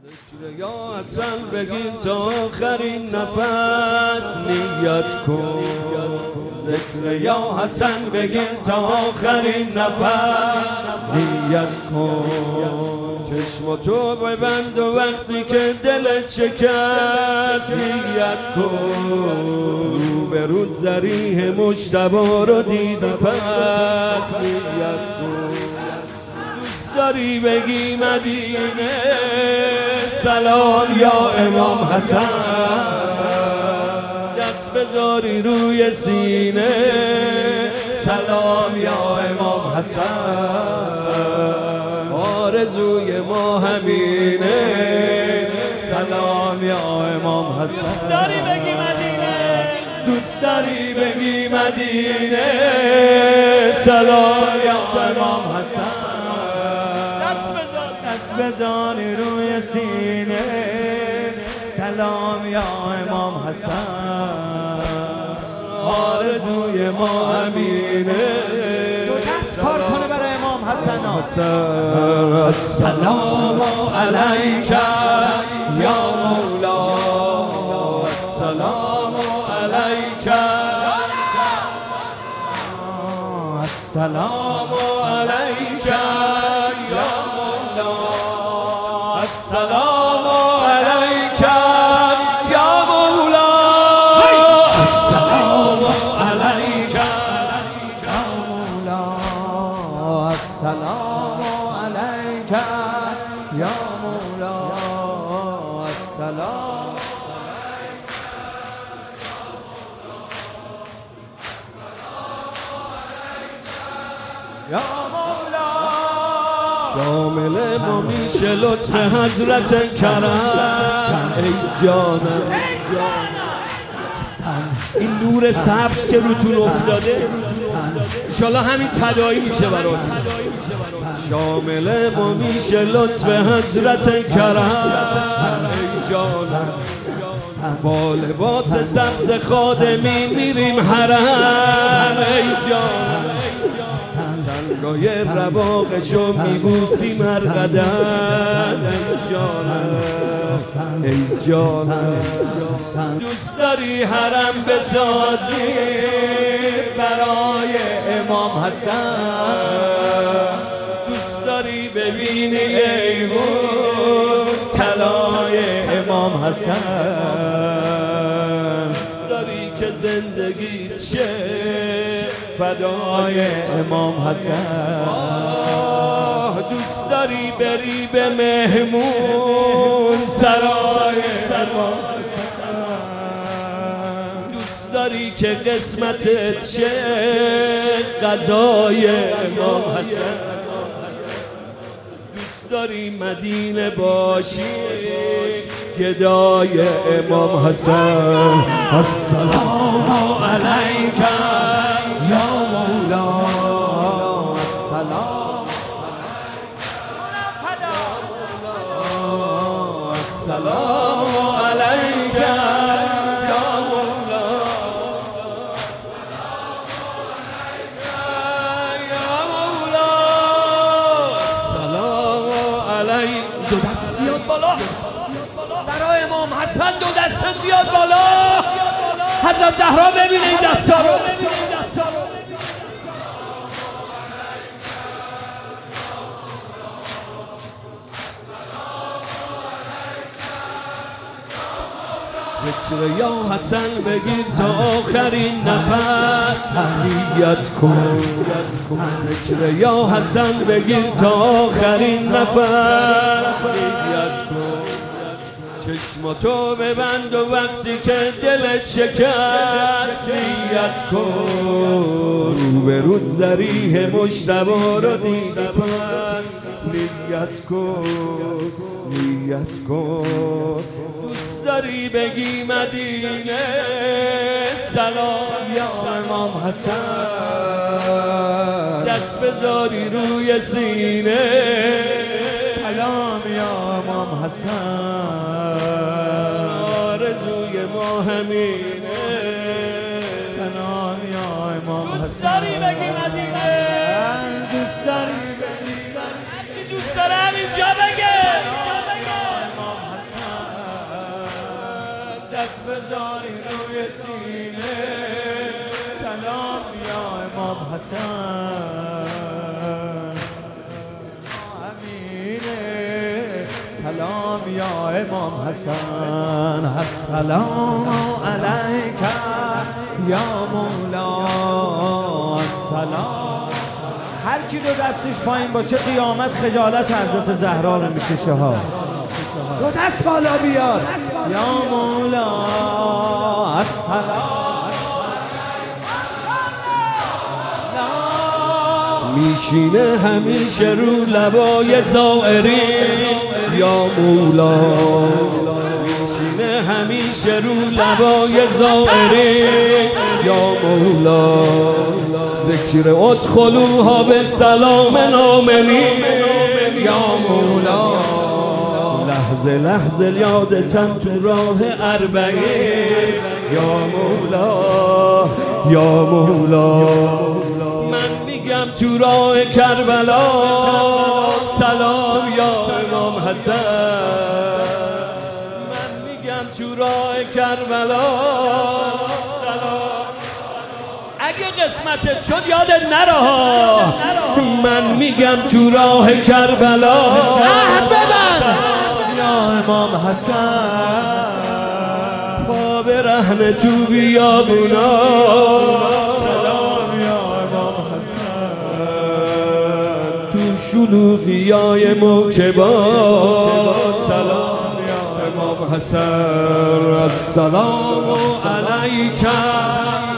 ذکر یا حسن بگیر تا آخرین نفس نیت کن. ذکر یا حسن بگیر تا آخرین نفس نیت کن. چشم تو ببند و وقتی که دلت شکست نیت کن. به رود ذریح مجتبی رو دیدی پس نیت کن. دوست داری بگی مدینه سلام یا امام حسن، دست بذاری روی سینه سلام یا امام حسن. آرزوی ما همینه سلام یا امام حسن. دوست داری بگی مدینه، دوست داری بگی مدینه سلام یا امام حسن. دست بزانی روی سینه سلام یا امام حسن. آرزوی ما همینه دو دست کار کنه برای امام حسن. السلام علیک یا مولا، السلام علیک، السلام علیک یا مولا، السلام علیک یا مولا، السلام علیک یا مولا، السلام علیک یا مولا، السلام یا مولا. شامل ما میشه لطف حضرت کرم ای جانم. این نور سبز که روتون افتاده انشالله همین تداعی میشه براتون. شامل ما میشه لطف حضرت کرم ای جانم. با لباس سبز خادمی میریم حرم ای جانم. تنگای رواقشو میبوسیم هر قدم ای جانم، ای جانم. دوست داری حرم بسازی برای امام حسن، دوست داری ببینی ایوون طلای امام حسن. دوست داری که زندگیت شه فدای امام حسن. دوست داری بری به مهمون سرای امام حسن. دوست داری که قسمتت شه غذای امام حسن. دوست داری مدینه باشی گدای امام حسن. السلام علیک یا مولا، السلام السلام علیک یا مولا، یا مولا، السلام علیک. دو دست بیاد بالا برای امام حسن، دو دست بیاد بالا. حضرت زهرا ببینه این دستا رو. ذکر یا حسن بگیر تا آخرین نفس نیت کن. ذکر یا حسن بگیر تا آخرین نفس نیت کن. چشماتو ببند و وقتی که دلت شکست نیت کن. رو به رود ذریح مجتبی رو دیدی پس نیت کن، نیت کن. دوست داری بگی مدینه سلام یا امام حسن، دست بذاری روی سینه سلام یا امام حسن. آرزوی ما همینه سلام یا امام حسن. دوست داری بگی مدینه، دوست داری بگی مدینه. دوست داره همینجا بگه دست بذاری روی سینه سلام یا امام حسن امینه سلام یا امام حسن السلام علیک یا مولا السلام. هر کی دو دستش پایین باشه قیامت خجالت حضرت زهرا رو میکشه ها. دو دست بالا بیار یا مولا السلام. میشینه همیشه رو لبای زائرین یا مولا میشینه همیشه رو لبای زائرین یا مولا ذکر ادخلوها به سلام آمنین یا مولا لحظه لحظه یادتن تو راه اربعین یا مولا یا مولا. من میگم تو راه کربلا سلام یا امام حسن. من میگم تو راه کربلا سلام. اگه قسمتت شد یادت نره. من میگم تو راه کربلا یا امام حسن پا برهنه تو بیابونا سلام یا امام حسن تو شلوغیای موکبا سلام یا امام حسن السلام علیکم